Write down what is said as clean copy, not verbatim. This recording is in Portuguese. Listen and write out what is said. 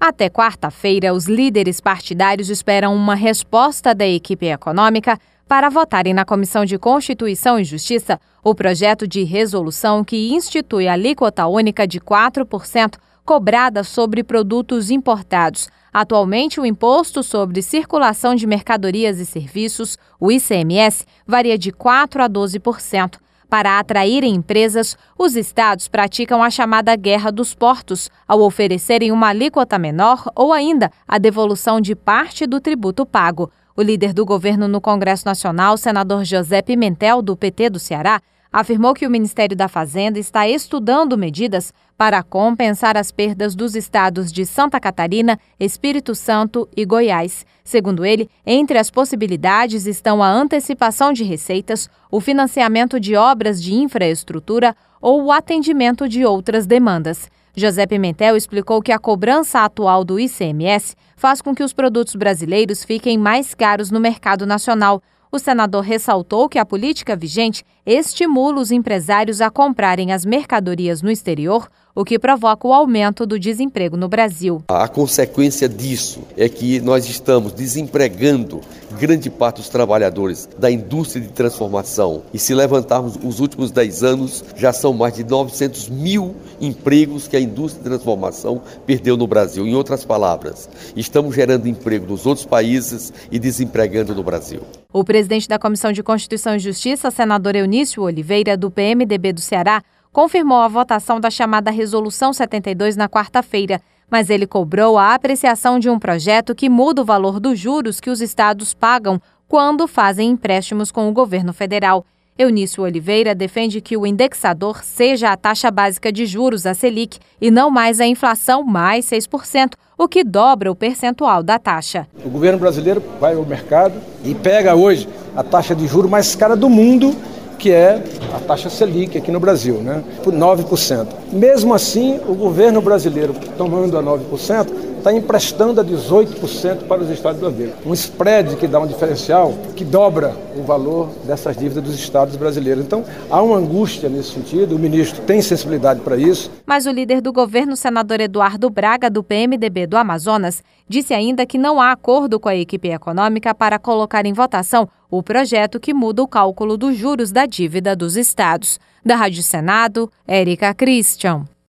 Até quarta-feira, os líderes partidários esperam uma resposta da equipe econômica para votarem na Comissão de Constituição e Justiça o projeto de resolução que institui a alíquota única de 4% cobrada sobre produtos importados. Atualmente, o Imposto sobre Circulação de Mercadorias e Serviços, o ICMS, varia de 4% a 12%. Para atraírem empresas, os estados praticam a chamada guerra dos portos, ao oferecerem uma alíquota menor ou ainda a devolução de parte do tributo pago. O líder do governo no Congresso Nacional, senador José Pimentel, do PT do Ceará, afirmou que o Ministério da Fazenda está estudando medidas para compensar as perdas dos estados de Santa Catarina, Espírito Santo e Goiás. Segundo ele, entre as possibilidades estão a antecipação de receitas, o financiamento de obras de infraestrutura ou o atendimento de outras demandas. José Pimentel explicou que a cobrança atual do ICMS faz com que os produtos brasileiros fiquem mais caros no mercado nacional. O senador ressaltou que a política vigente estimula os empresários a comprarem as mercadorias no exterior, o que provoca o aumento do desemprego no Brasil. A consequência disso é que nós estamos desempregando grande parte dos trabalhadores da indústria de transformação. E se levantarmos os últimos 10 anos, já são mais de 900 mil empregos que a indústria de transformação perdeu no Brasil. Em outras palavras, estamos gerando emprego nos outros países e desempregando no Brasil. O presidente da Comissão de Constituição e Justiça, senador Eunício Oliveira, do PMDB do Ceará, confirmou a votação da chamada Resolução 72 na quarta-feira, mas ele cobrou a apreciação de um projeto que muda o valor dos juros que os estados pagam quando fazem empréstimos com o governo federal. Eunício Oliveira defende que o indexador seja a taxa básica de juros, a Selic, e não mais a inflação mais 6%, o que dobra o percentual da taxa. O governo brasileiro vai ao mercado e pega hoje a taxa de juros mais cara do mundo, que é a taxa Selic aqui no Brasil, por 9%. Mesmo assim, o governo brasileiro, tomando a 9%, está emprestando a 18% para os estados brasileiros. Um spread que dá um diferencial que dobra o valor dessas dívidas dos estados brasileiros. Então, há uma angústia nesse sentido, o ministro tem sensibilidade para isso. Mas o líder do governo, senador Eduardo Braga, do PMDB do Amazonas, disse ainda que não há acordo com a equipe econômica para colocar em votação o projeto que muda o cálculo dos juros da dívida dos estados. Da Rádio Senado, Érica Christian.